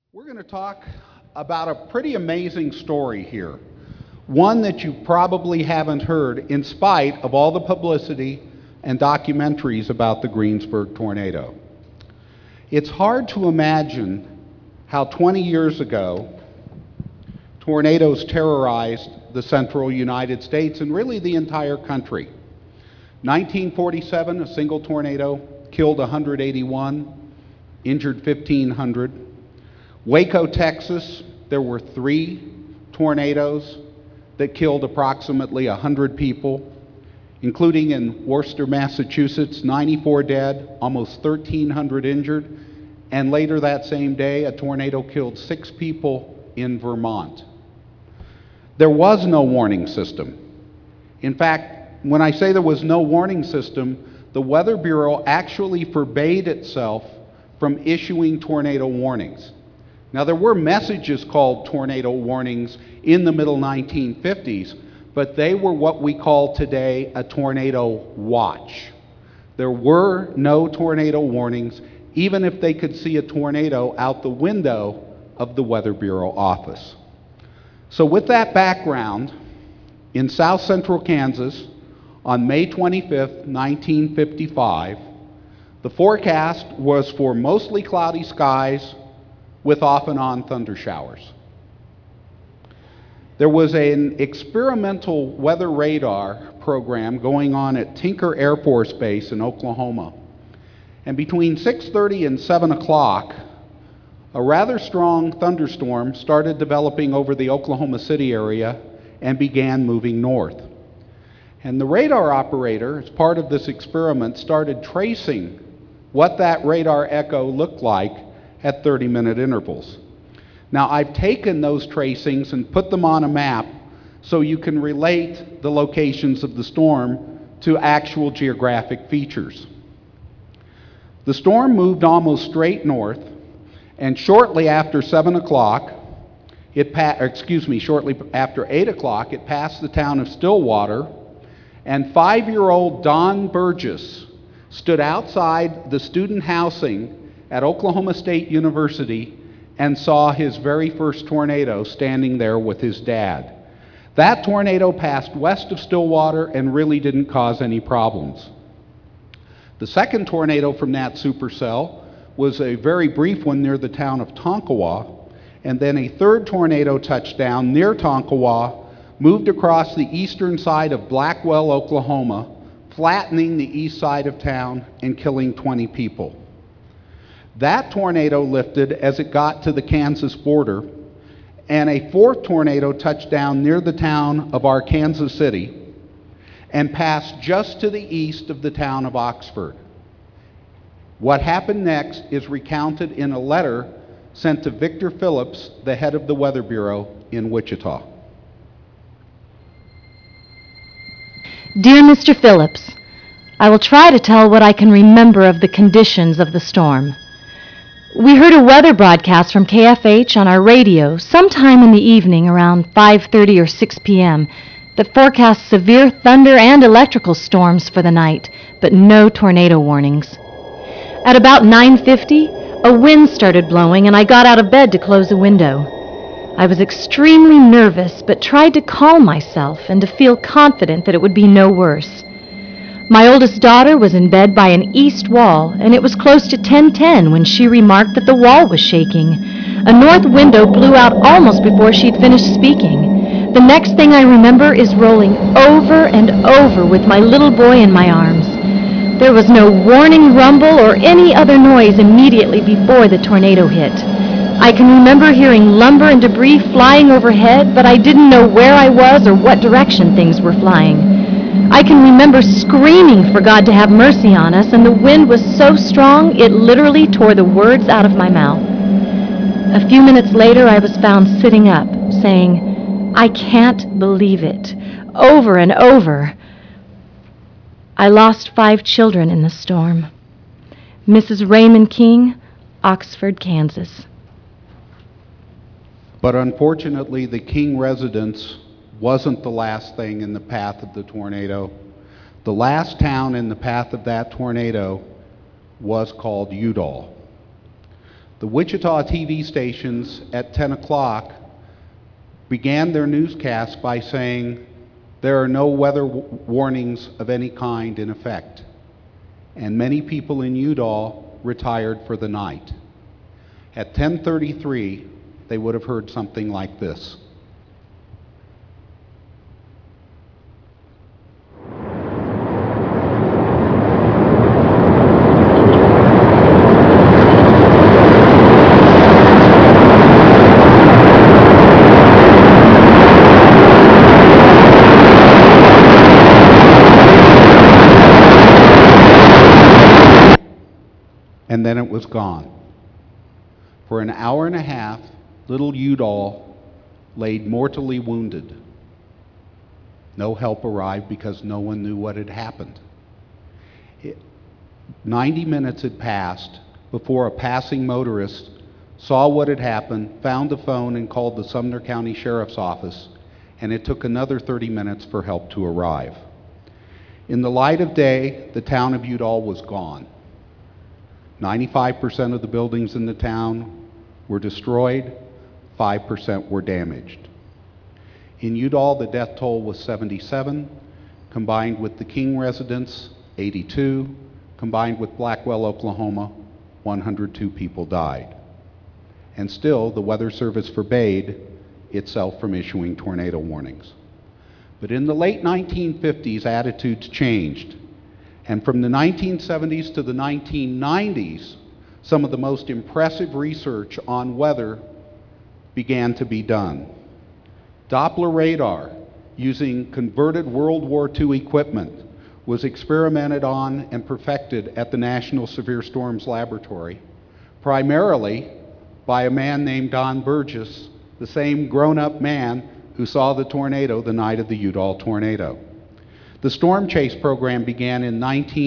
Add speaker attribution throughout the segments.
Speaker 1: We're going to talk about a pretty amazing story here. One that you probably haven't heard in spite of all the publicity and documentaries about the Greensburg tornado. It's hard to imagine how 20 years ago tornadoes terrorized the central United States and really the entire country. 1947, a single tornado killed 181, injured 1,500. Waco, Texas, there were 3 tornadoes that killed approximately 100 people, including in Worcester, Massachusetts, 94 dead, almost 1,300 injured, and later that same day, a tornado killed 6 people in Vermont. There was no warning system. In fact, when I say there was no warning system, the Weather Bureau actually forbade itself from issuing tornado warnings. Now, there were messages called tornado warnings in the middle 1950s, but they were what we call today a tornado watch. There were no tornado warnings, even if they could see a tornado out the window of the Weather Bureau office. So with that background, in south central Kansas, on May 25th, 1955, the forecast was for mostly cloudy skies with off and on thunder showers. There was an experimental weather radar program going on at Tinker Air Force Base in Oklahoma. And between 6:30 and 7 o'clock, a rather strong thunderstorm started developing over the Oklahoma City area and began moving north. And the radar operator, as part of this experiment, started tracing what that radar echo looked like at 30-minute intervals. Now, I've taken those tracings and put them on a map so you can relate the locations of the storm to actual geographic features. The storm moved almost straight north, and shortly after 7 o'clock, shortly after 8 o'clock, it passed the town of Stillwater, and 5-year-old Don Burgess stood outside the student housing at Oklahoma State University and saw his very first tornado standing there with his dad. That tornado passed west of Stillwater and really didn't cause any problems. The second tornado from that supercell was a very brief one near the town of Tonkawa, and then a third tornado touched down near Tonkawa, moved across the eastern side of Blackwell, Oklahoma, flattening the east side of town and killing 20 people. That tornado lifted as it got to the Kansas border, and a fourth tornado touched down near the town of Arkansas City and passed just to the east of the town of Oxford. What happened next is recounted in a letter sent to Victor Phillips, the head of the Weather Bureau in Wichita.
Speaker 2: Dear Mr. Phillips, I will try to tell what I can remember of the conditions of the storm. We heard a weather broadcast from KFH on our radio sometime in the evening around 5:30 or 6 p.m. that forecast severe thunder and electrical storms for the night, but no tornado warnings. At about 9:50, a wind started blowing and I got out of bed to close a window. I was extremely nervous but tried to calm myself and to feel confident that it would be no worse. My oldest daughter was in bed by an east wall, and it was close to 10:10 when she remarked that the wall was shaking. A north window blew out almost before she'd finished speaking. The next thing I remember is rolling over and over with my little boy in my arms. There was no warning rumble or any other noise immediately before the tornado hit. I can remember hearing lumber and debris flying overhead, but I didn't know where I was or what direction things were flying. I can remember screaming for God to have mercy on us, and the wind was so strong it literally tore the words out of my mouth. A few minutes later, I was found sitting up, saying, "I can't believe it," over and over. I lost 5 children in the storm. Mrs. Raymond King, Oxford, Kansas.
Speaker 1: But unfortunately, the King residence wasn't the last thing in the path of the tornado. The last town in the path of that tornado was called Udall. The Wichita TV stations at 10 o'clock began their newscast by saying, "There are no weather warnings of any kind in effect." And many people in Udall retired for the night. At 10:33, they would have heard something like this. And then it was gone. For an hour and a half, little Udall laid mortally wounded. No help arrived because no one knew what had happened. 90 minutes had passed before a passing motorist saw what had happened, found the phone, and called the Sumner County Sheriff's Office, and it took another 30 minutes for help to arrive. In the light of day, the town of Udall was gone. 95% of the buildings in the town were destroyed, 5% were damaged. In Udall, the death toll was 77, combined with the King residents, 82, combined with Blackwell, Oklahoma, 102 people died. And still, the Weather Service forbade itself from issuing tornado warnings. But in the late 1950s, attitudes changed. And from the 1970s to the 1990s, some of the most impressive research on weather began to be done. Doppler radar, using converted World War II equipment, was experimented on and perfected at the National Severe Storms Laboratory, primarily by a man named Don Burgess, the same grown-up man who saw the tornado the night of the Udall tornado. The Storm Chase program began in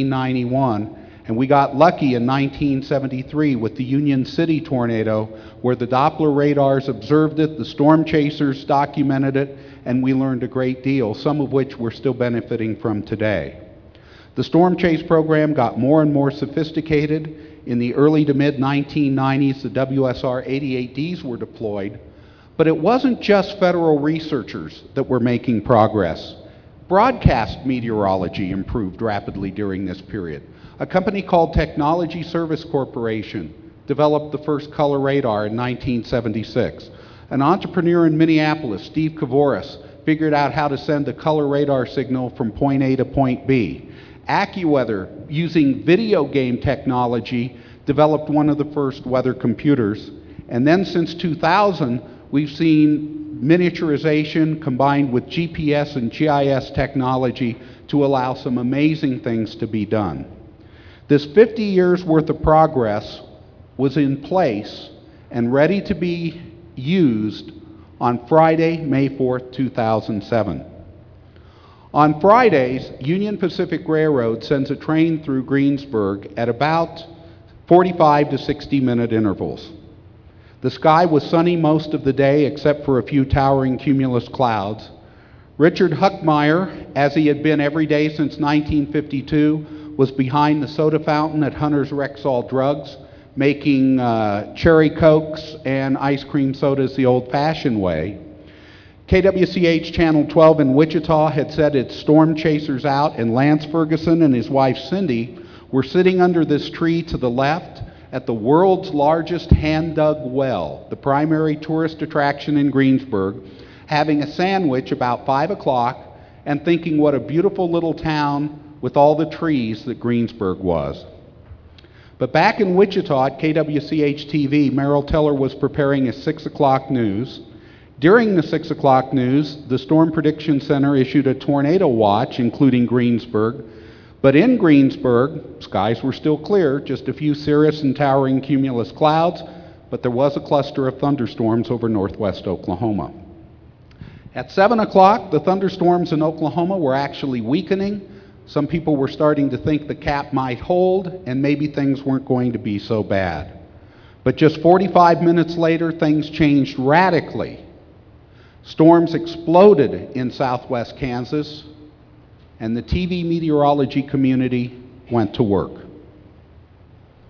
Speaker 1: 1991, and we got lucky in 1973 with the Union City tornado, where the Doppler radars observed it, the storm chasers documented it, and we learned a great deal, some of which we're still benefiting from today. The Storm Chase program got more and more sophisticated. In the early to mid-1990s, the WSR-88Ds were deployed, but it wasn't just federal researchers that were making progress. Broadcast meteorology improved rapidly during this period. A company called Technology Service Corporation developed the first color radar in 1976. An entrepreneur in Minneapolis, Steve Kavoris, figured out how to send a color radar signal from point A to point B. AccuWeather, using video game technology, developed one of the first weather computers. And then since 2000, we've seen miniaturization combined with GPS and GIS technology to allow some amazing things to be done. This 50 years worth of progress was in place and ready to be used on Friday, May 4th, 2007. On Fridays, Union Pacific Railroad sends a train through Greensburg at about 45 to 60-minute intervals. The sky was sunny most of the day except for a few towering cumulus clouds. Richard Huckmeyer, as he had been every day since 1952, was behind the soda fountain at Hunter's Rexall Drugs, making cherry Cokes and ice cream sodas the old-fashioned way. KWCH Channel 12 in Wichita had set its storm chasers out, and Lance Ferguson and his wife Cindy were sitting under this tree to the left at the world's largest hand-dug well, the primary tourist attraction in Greensburg, having a sandwich about 5 o'clock and thinking what a beautiful little town with all the trees that Greensburg was. But back in Wichita at KWCH TV, Merrill Teller was preparing his 6 o'clock news. During the 6 o'clock news, the Storm Prediction Center issued a tornado watch, including Greensburg. But in Greensburg, skies were still clear, just a few cirrus and towering cumulus clouds, but there was a cluster of thunderstorms over northwest Oklahoma. At 7 o'clock, the thunderstorms in Oklahoma were actually weakening. Some people were starting to think the cap might hold, and maybe things weren't going to be so bad. But just 45 minutes later, things changed radically. Storms exploded in southwest Kansas, and the TV meteorology community went to work.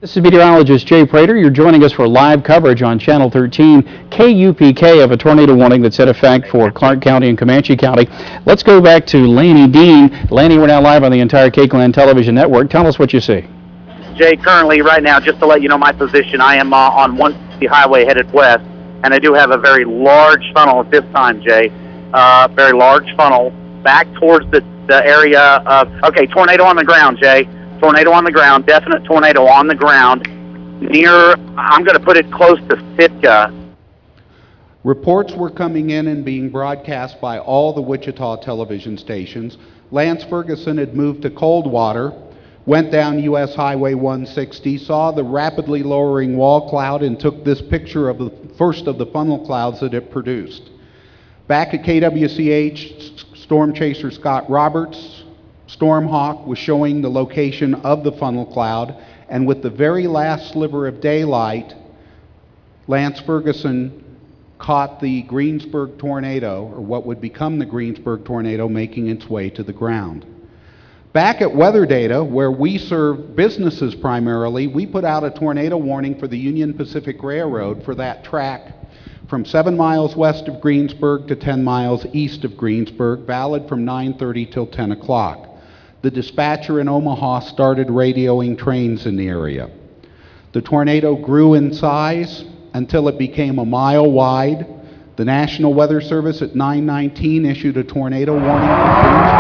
Speaker 3: This is meteorologist Jay Prater. You're joining us for live coverage on Channel 13 KUPK of a tornado warning that's in effect for Clark County and Comanche County. Let's go back to Laney Dean. Laney, we're now live on the entire Cakeland television network. Tell us what you see.
Speaker 4: Jay, currently right now, just to let you know my position, I am on 160 highway headed west, and I do have a very large funnel at this time, Jay. Very large funnel back towards the area of, okay, tornado on the ground, Jay. Tornado on the ground, definite tornado on the ground near, I'm going to put it close to Sitka.
Speaker 1: Reports were coming in and being broadcast by all the Wichita television stations. Lance Ferguson had moved to Coldwater, went down US Highway 160, saw the rapidly lowering wall cloud, and took this picture of the first of the funnel clouds that it produced. Back at KWCH, storm chaser Scott Roberts' Stormhawk was showing the location of the funnel cloud, and with the very last sliver of daylight, Lance Ferguson caught the Greensburg tornado, or what would become the Greensburg tornado, making its way to the ground. Back at Weather Data, where we serve businesses primarily, we put out a tornado warning for the Union Pacific Railroad for that track from 7 miles west of Greensburg to 10 miles east of Greensburg, valid from 9:30 till 10 o'clock. The dispatcher in Omaha started radioing trains in the area. The tornado grew in size until it became a mile wide. The National Weather Service at 9:19 issued a tornado warning for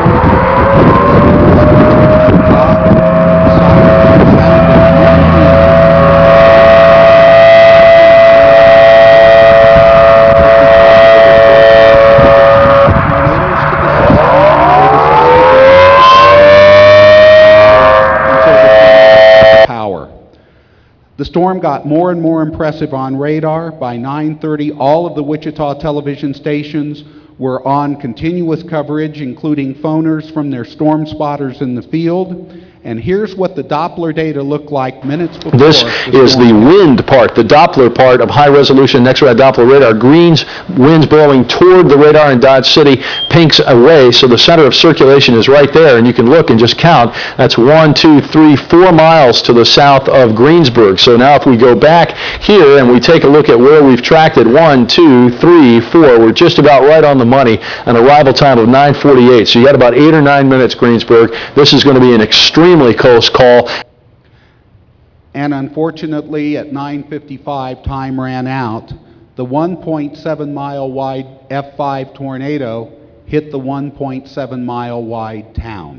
Speaker 1: The storm got more and more impressive on radar. By 9:30, all of the Wichita television stations were on continuous coverage, including phoners from their storm spotters in the field. And here's what the Doppler data looked like minutes before.
Speaker 5: This is the wind part, the Doppler part of high-resolution next-rad Doppler radar. Greens winds blowing toward the radar in Dodge City, pinks away, so the center of circulation is right there, and you can look and just count. That's 1, 2, 3, 4 miles to the south of Greensburg. So now if we go back here and we take a look at where we've tracked it, 1, 2, 3, 4, we're just about right on the money, an arrival time of 9:48. So you got about 8 or 9 minutes, Greensburg. This is going to be an extremely close call.
Speaker 1: And unfortunately, at 9:55, time ran out. The 1.7 mile wide F5 tornado hit the 1.7 mile wide town.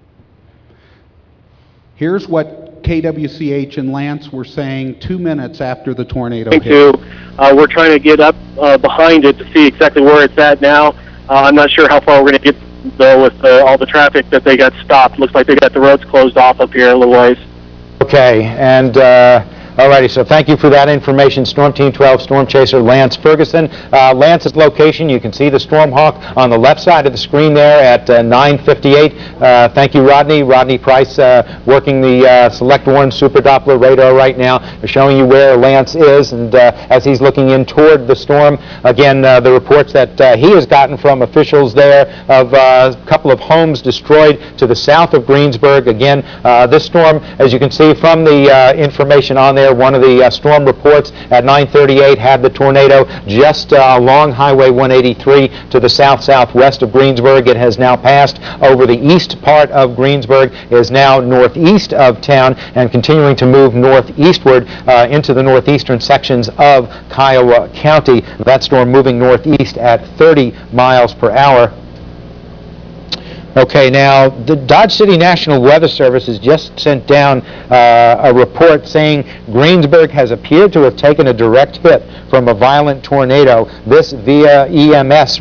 Speaker 1: Here's what KWCH and Lance were saying 2 minutes after the tornado hit.
Speaker 6: We're trying to get up behind it to see exactly where it's at now. I'm not sure how far we're going to get, though, with all the traffic that they got stopped. Looks like they got the roads closed off up here a little ways.
Speaker 7: Okay, and alrighty, so thank you for that information. Storm Team 12 Storm Chaser Lance Ferguson. Lance's location, you can see the Stormhawk on the left side of the screen there at 9:58. Thank you, Rodney. Rodney Price working the Select One Super Doppler radar right now. They're showing you where Lance is, and as he's looking in toward the storm, again, the reports that he has gotten from officials there of a couple of homes destroyed to the south of Greensburg. Again, this storm, as you can see from the information on there, one of the storm reports at 9:38 had the tornado just along Highway 183 to the south-southwest of Greensburg. It has now passed over the east part of Greensburg, is now northeast of town, and continuing to move northeastward into the northeastern sections of Kiowa County. That storm moving northeast at 30 miles per hour. Okay, now the Dodge City National Weather Service has just sent down a report saying Greensburg has appeared to have taken a direct hit from a violent tornado. This via EMS.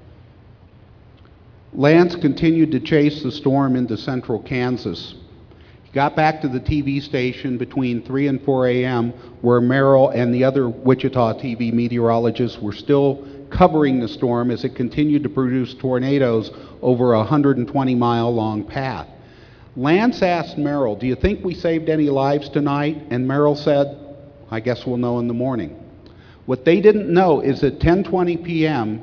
Speaker 1: Lance continued to chase the storm into central Kansas. He got back to the TV station between 3 and 4 a.m. where Merrill and the other Wichita TV meteorologists were still covering the storm as it continued to produce tornadoes over a 120-mile long path. Lance asked Merrill, "Do you think we saved any lives tonight?" And Merrill said, "I guess we'll know in the morning." What they didn't know is at 10:20 p.m.,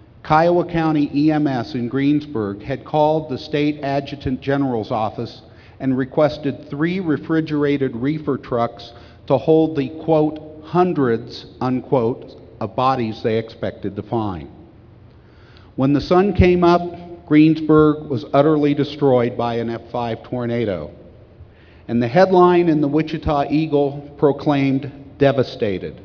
Speaker 1: Kiowa County EMS in Greensburg had called the state adjutant general's office and requested 3 refrigerated reefer trucks to hold the, quote, hundreds, unquote, of bodies they expected to find. When the sun came up, Greensburg was utterly destroyed by an F5 tornado. And the headline in the Wichita Eagle proclaimed, "Devastated."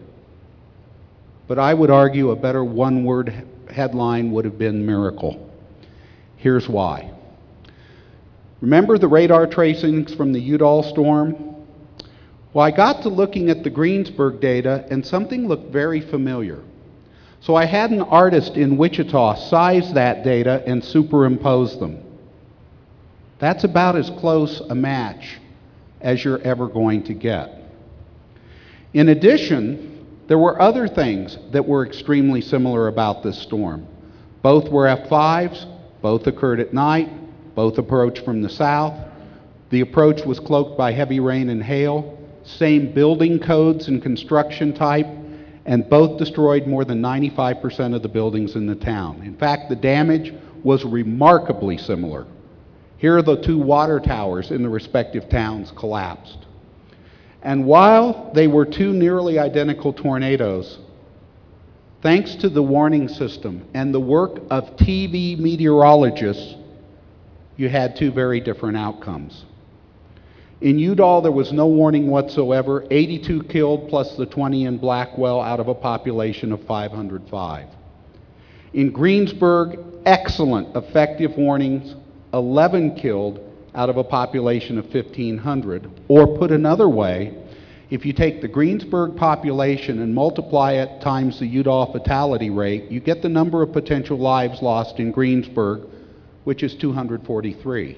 Speaker 1: But I would argue a better one-word headline would have been miracle. Here's why. Remember the radar tracings from the Udall storm? Well, I got to looking at the Greensburg data and something looked very familiar. So I had an artist in Wichita size that data and superimpose them. That's about as close a match as you're ever going to get. In addition, there were other things that were extremely similar about this storm. Both were F5s, both occurred at night, both approached from the south. The approach was cloaked by heavy rain and hail, same building codes and construction type, and both destroyed more than 95% of the buildings in the town. In fact, the damage was remarkably similar. Here are the 2 water towers in the respective towns collapsed. And while they were 2 nearly identical tornadoes, thanks to the warning system and the work of TV meteorologists, you had 2 very different outcomes. In Udall, there was no warning whatsoever, 82 killed plus the 20 in Blackwell out of a population of 505. In Greensburg, excellent effective warnings, 11 killed out of a population of 1,500. Or put another way, if you take the Greensburg population and multiply it times the Udall fatality rate, you get the number of potential lives lost in Greensburg, which is 243.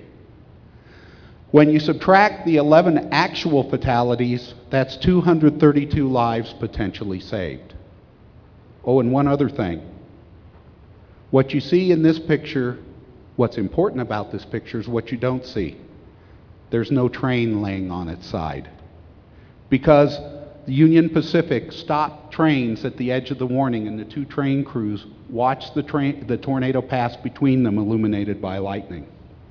Speaker 1: When you subtract the 11 actual fatalities, that's 232 lives potentially saved. Oh, and one other thing. What you see in this picture, what's important about this picture is what you don't see. There's no train laying on its side. Because the Union Pacific stopped trains at the edge of the warning and the 2 train crews watched the tornado pass between them, illuminated by lightning.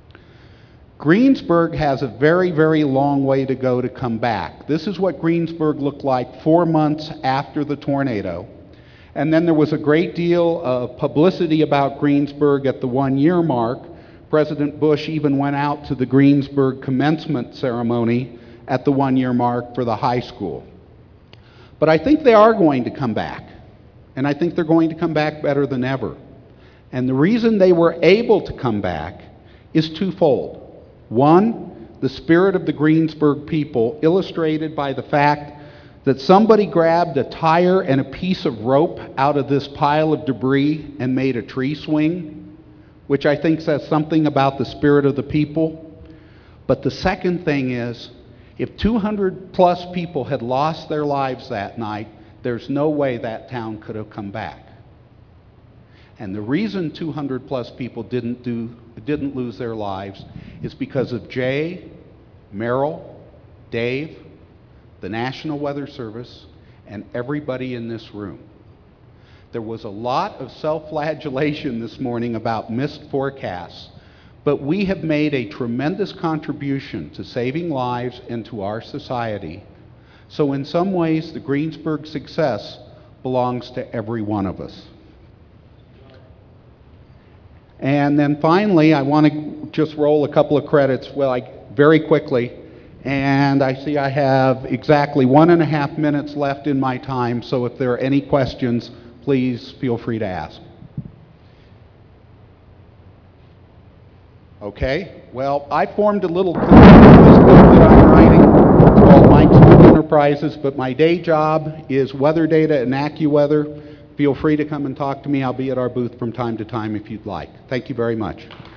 Speaker 1: Greensburg has a very, very long way to go to come back. This is what Greensburg looked like 4 months after the tornado. And then there was a great deal of publicity about Greensburg at the 1-year mark. President Bush even went out to the Greensburg commencement ceremony at the 1-year mark for the high school. But I think they are going to come back. And I think they're going to come back better than ever. And the reason they were able to come back is twofold. One, the spirit of the Greensburg people, illustrated by the fact that somebody grabbed a tire and a piece of rope out of this pile of debris and made a tree swing, which I think says something about the spirit of the people. But the second thing is, if 200 plus people had lost their lives that night, there's no way that town could have come back. And the reason 200 plus people didn't lose their lives is because of Jay, Merrill, Dave, the National Weather Service, and everybody in this room. There was a lot of self-flagellation this morning about missed forecasts, but we have made a tremendous contribution to saving lives and to our society. So in some ways, the Greensburg success belongs to every one of us. And then finally, I want to just roll a couple of credits, very quickly. And I see I have exactly 1.5 minutes left in my time, so if there are any questions, please feel free to ask. Okay, well, I formed a little clue in this book that I'm writing. It's called Mike's Book Enterprises, but my day job is weather data and AccuWeather. Feel free to come and talk to me. I'll be at our booth from time to time if you'd like. Thank you very much.